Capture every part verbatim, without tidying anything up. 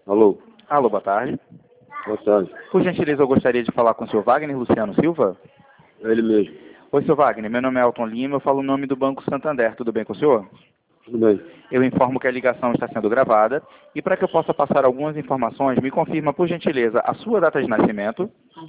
Alô, Alô, boa tarde. boa tarde. Por gentileza, eu gostaria de falar com o senhor Wagner Luciano Silva. É ele mesmo. Oi, senhor Wagner, meu nome é Elton Lima, eu falo o nome do Banco Santander, tudo bem com o senhor? Tudo bem. Eu informo que a ligação está sendo gravada e para que eu possa passar algumas informações, me confirma, por gentileza, a sua data de nascimento,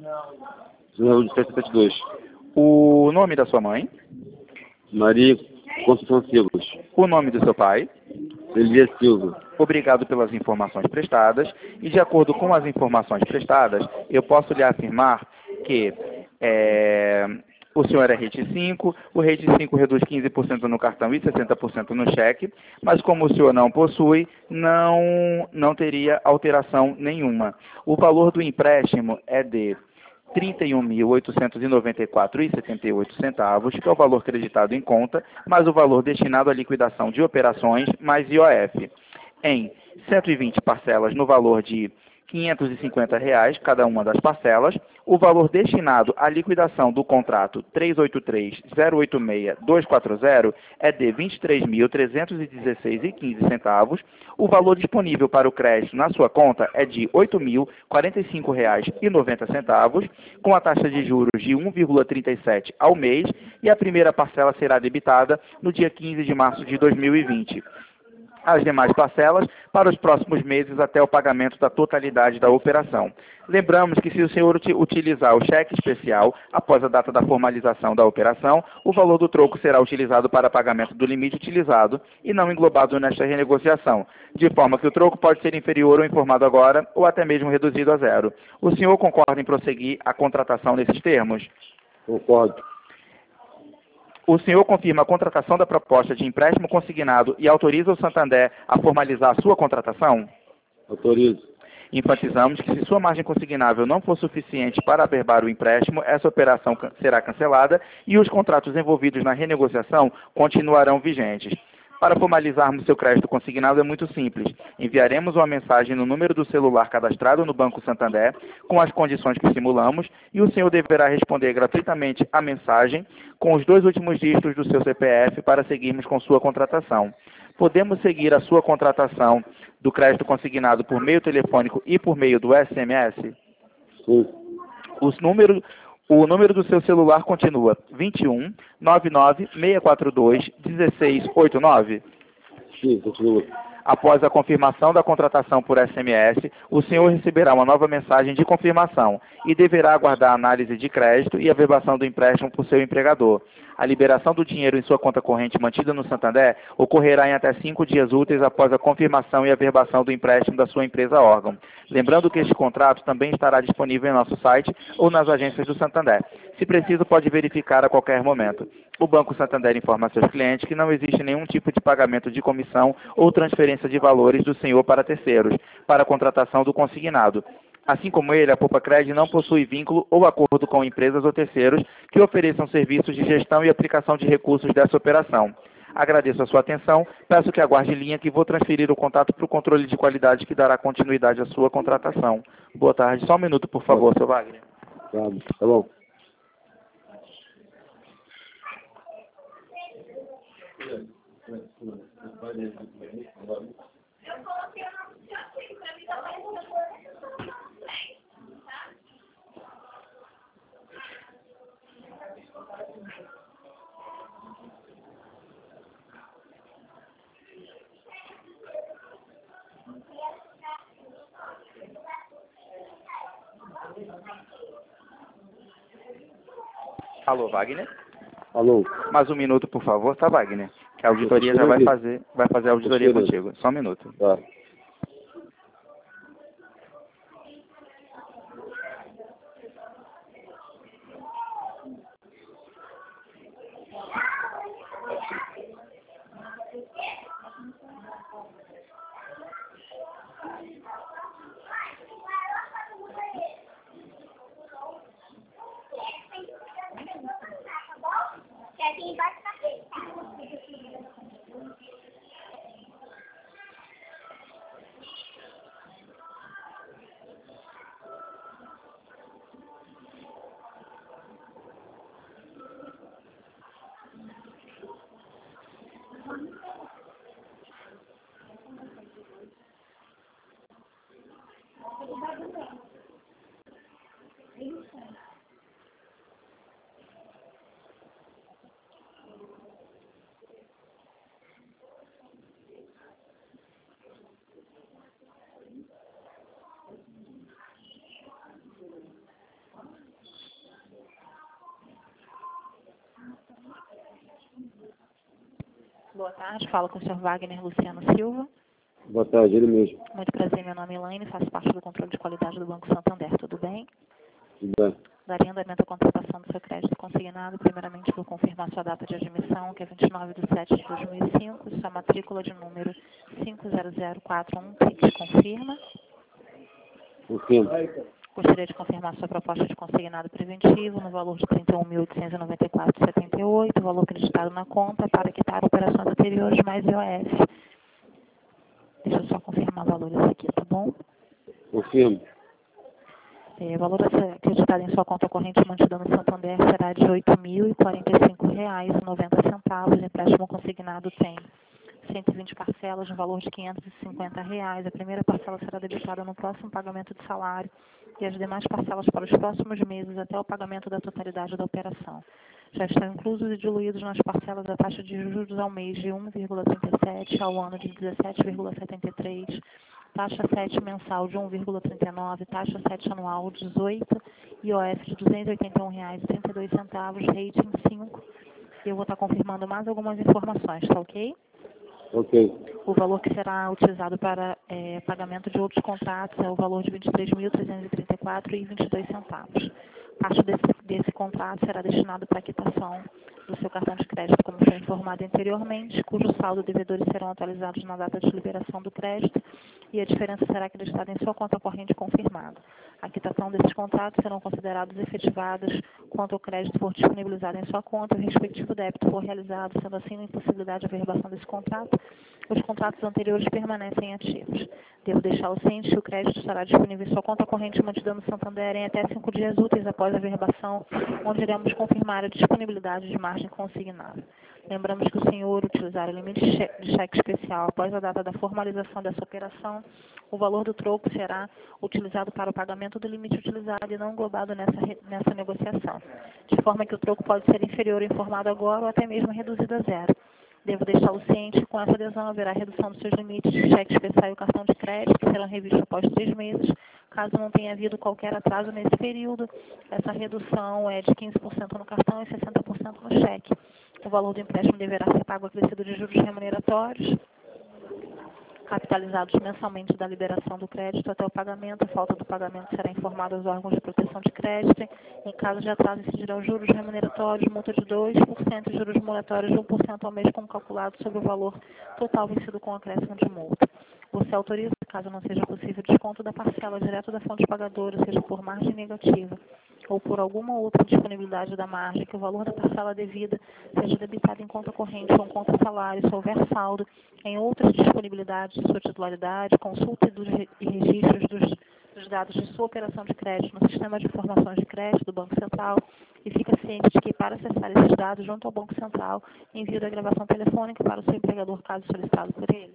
Zero de setenta e dois. o nome da sua mãe, Maria Conceição Silva. o nome do seu pai. Elias Silva. Obrigado pelas informações prestadas e, de acordo com as informações prestadas, eu posso lhe afirmar que é, o senhor é rede cinco, o rede cinco reduz quinze por cento no cartão e sessenta por cento no cheque, mas como o senhor não possui, não, não teria alteração nenhuma. O valor do empréstimo é de trinta e um mil oitocentos e noventa e quatro reais e setenta e oito centavos, que é o valor creditado em conta, mais o valor destinado à liquidação de operações, mais I O F, em cento e vinte parcelas no valor de quinhentos e cinquenta reais cada uma das parcelas. O valor destinado à liquidação do contrato trezentos e oitenta e três mil oitenta e seis duzentos e quarenta é de vinte e três mil trezentos e dezesseis reais e quinze centavos. O valor disponível para o crédito na sua conta é de oito mil quarenta e cinco reais e noventa centavos, com a taxa de juros de um vírgula trinta e sete ao mês, e a primeira parcela será debitada no dia quinze de março de dois mil e vinte. As demais parcelas para os próximos meses até o pagamento da totalidade da operação. Lembramos que se o senhor utilizar o cheque especial após a data da formalização da operação, o valor do troco será utilizado para pagamento do limite utilizado e não englobado nesta renegociação, de forma que o troco pode ser inferior ou informado agora ou até mesmo reduzido a zero. O senhor concorda em prosseguir a contratação nesses termos? Concordo. O senhor confirma a contratação da proposta de empréstimo consignado e autoriza o Santander a formalizar a sua contratação? Autorizo. Enfatizamos que se sua margem consignável não for suficiente para averbar o empréstimo, essa operação can- será cancelada e os contratos envolvidos na renegociação continuarão vigentes. Para formalizarmos seu crédito consignado é muito simples. Enviaremos uma mensagem no número do celular cadastrado no Banco Santander com as condições que simulamos e o senhor deverá responder gratuitamente a mensagem com os dois últimos dígitos do seu C P F para seguirmos com sua contratação. Podemos seguir a sua contratação do crédito consignado por meio telefônico e por meio do S M S? Sim. Os números, o número do seu celular continua vinte e um, noventa e nove, seiscentos e quarenta e dois, dezesseis oitenta e nove? Sim, continua. Após a confirmação da contratação por S M S, o senhor receberá uma nova mensagem de confirmação e deverá aguardar a análise de crédito e a averbação do empréstimo por seu empregador. A liberação do dinheiro em sua conta corrente mantida no Santander ocorrerá em até cinco dias úteis após a confirmação e averbação do empréstimo da sua empresa órgão. Lembrando que este contrato também estará disponível em nosso site ou nas agências do Santander. Se preciso, pode verificar a qualquer momento. O Banco Santander informa a seus clientes que não existe nenhum tipo de pagamento de comissão ou transferência de valores do senhor para terceiros, para a contratação do consignado. Assim como ele, a Poupa-Cred não possui vínculo ou acordo com empresas ou terceiros que ofereçam serviços de gestão e aplicação de recursos dessa operação. Agradeço a sua atenção, peço que aguarde em linha que vou transferir o contato para o controle de qualidade que dará continuidade à sua contratação. Boa tarde. Só um minuto, por favor, seu Wagner. Tá, tá bom. Alô, Wagner? Alô. Mais um minuto, por favor, tá, Wagner? Que a auditoria já vai fazer, vai fazer a auditoria contigo. Só um minuto. Tá. Boa tarde, falo com o senhor Wagner Luciano Silva. Boa tarde, ele mesmo. Muito prazer, meu nome é Elaine, faço parte do controle de qualidade do Banco Santander, tudo bem? Tudo bem? Daria andamento à contratação do seu crédito consignado, primeiramente vou confirmar sua data de admissão, que é vinte e nove de setembro de dois mil e cinco, sua matrícula de número cinco zero zero quatro um, Pix, confirma. Confirmo. Gostaria de confirmar sua proposta de consignado preventivo no valor de trinta e um mil oitocentos e noventa e quatro reais e setenta e oito centavos, valor acreditado na conta para quitar operações anteriores mais I O F. Deixa eu só confirmar valores aqui, tá bom? Confirmo. É, o valor acreditado em sua conta corrente mantida no Santander será de oito mil e quarenta e cinco reais e noventa centavos. Empréstimo consignado tem cento e vinte parcelas no valor de quinhentos e cinquenta reais. A primeira parcela será debitada no próximo pagamento de salário e as demais parcelas para os próximos meses até o pagamento da totalidade da operação. Já estão inclusos e diluídos nas parcelas a taxa de juros ao mês de um vírgula trinta e sete, ao ano de dezessete vírgula setenta e três, taxa sete mensal de um vírgula trinta e nove, taxa sete anual dezoito, I O F de duzentos e oitenta e um reais e trinta e dois centavos, rating cinco. Eu vou estar confirmando mais algumas informações, tá ok? Ok. O valor que será utilizado para é, pagamento de outros contratos é o valor de vinte e três mil trezentos e trinta e quatro reais e vinte e dois centavos. Parte desse, desse contrato será destinado para a quitação do seu cartão de crédito, como foi informado anteriormente, cujo saldo e devedores serão atualizados na data de liberação do crédito e a diferença será acreditada em sua conta corrente confirmada. A quitação desses contratos serão considerados efetivados quanto o crédito for disponibilizado em sua conta e o respectivo débito for realizado, sendo assim a impossibilidade de averbação desse contrato, os contratos anteriores permanecem ativos. Devo deixar o ciente que o crédito estará disponível em sua conta corrente mantida no Santander em até cinco dias úteis após a averbação, onde iremos confirmar a disponibilidade de margem consignada. Lembramos que o senhor utilizar o limite de cheque especial após a data da formalização dessa operação, o valor do troco será utilizado para o pagamento do limite utilizado e não englobado nessa, nessa negociação, de forma que o troco pode ser inferior ao informado agora ou até mesmo reduzido a zero. Devo deixá-lo ciente que com essa adesão haverá redução dos seus limites de cheque especial e o cartão de crédito, que serão revistos após três meses. Caso não tenha havido qualquer atraso nesse período, essa redução é de quinze por cento no cartão e sessenta por cento no cheque. O valor do empréstimo deverá ser pago acrescido de juros remuneratórios, capitalizados mensalmente da liberação do crédito até o pagamento. A falta do pagamento será informada aos órgãos de proteção de crédito. Em caso de atraso, incidirão juros remuneratórios, multa de dois por cento e juros moratórios de um por cento ao mês, como calculado sobre o valor total vencido com acréscimo de multa. Você autoriza, caso não seja possível, desconto da parcela direto da fonte pagadora, seja por margem negativa ou por alguma outra disponibilidade da margem, que o valor da parcela devida seja debitado em conta corrente ou em conta salário, se houver saldo em outras disponibilidades de sua titularidade, consulte dos re e registros dos, dos dados de sua operação de crédito no Sistema de Informações de Crédito do Banco Central e fica ciente de que, para acessar esses dados junto ao Banco Central, envio da gravação telefônica para o seu empregador, caso solicitado por ele.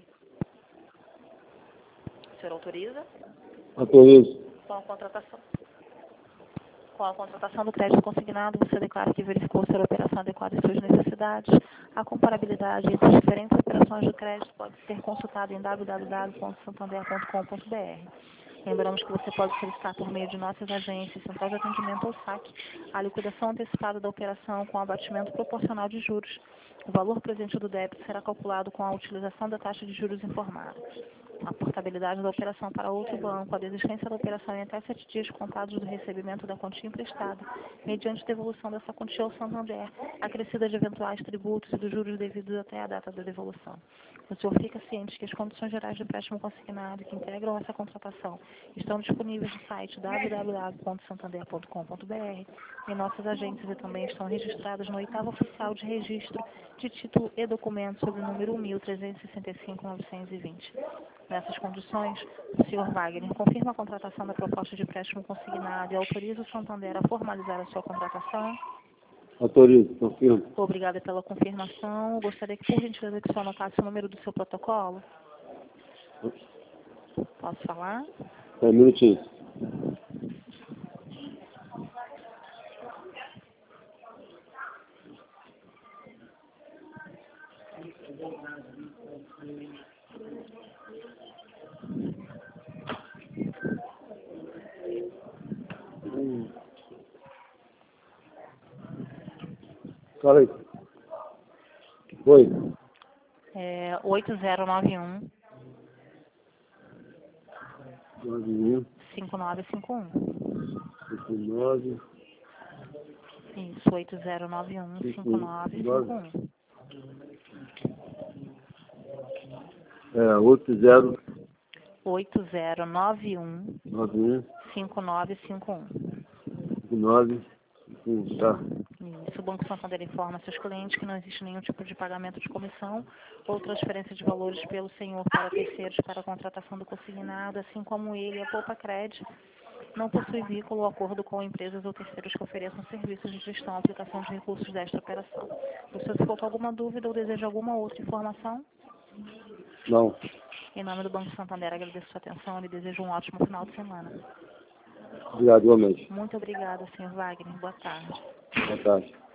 O senhor autoriza? Autorizo. Com a contratação. Com a contratação do crédito consignado, você declara que verificou se a operação adequada às suas necessidades. A comparabilidade entre as diferentes operações do crédito pode ser consultada em w w w ponto santander ponto com ponto b r. Lembramos que você pode solicitar por meio de nossas agências, central de atendimento ou saque, a liquidação antecipada da operação com abatimento proporcional de juros. O valor presente do débito será calculado com a utilização da taxa de juros informada. A portabilidade da operação para outro banco, a desistência da operação em até sete dias contados do recebimento da quantia emprestada, mediante devolução dessa quantia ao Santander, acrescida de eventuais tributos e dos juros devidos até a data da devolução. O senhor fica ciente que as condições gerais de empréstimo consignado que integram essa contratação estão disponíveis no site w w w ponto santander ponto com ponto b r em nossas agências e também estão registradas no oitavo oficial de registro de título e documento sob o número um mil trezentos e sessenta e cinco mil novecentos e vinte. Nessas condições, o senhor Wagner confirma a contratação da proposta de empréstimo consignado e autoriza o Santander a formalizar a sua contratação? Autorizo, confirmo. Obrigada pela confirmação. Gostaria que, por gentileza, que o senhor anotasse o número do seu protocolo. Posso falar? É um minutinho. Fala aí. Oi. É, oito zero nove um, nove um, cinco nove cinco um. cinco nove, Isso, oito zero nove um, cinco nove cinco um. é, oito zero oito zero nove um, nove um, cinco nove cinco um. cinco nove, cinco um, tá? Isso, o Banco Santander informa seus clientes que não existe nenhum tipo de pagamento de comissão ou transferência de valores pelo senhor para terceiros para a contratação do consignado, assim como ele, a Poupa Cred, não possui vínculo ou acordo com empresas ou terceiros que ofereçam serviços de gestão ou aplicação de recursos desta operação. O senhor ficou com alguma dúvida ou deseja alguma outra informação? Não. Em nome do Banco Santander, agradeço sua atenção e desejo um ótimo final de semana. Obrigado, igualmente. Muito obrigada, senhor Wagner. Boa tarde. Boa tarde.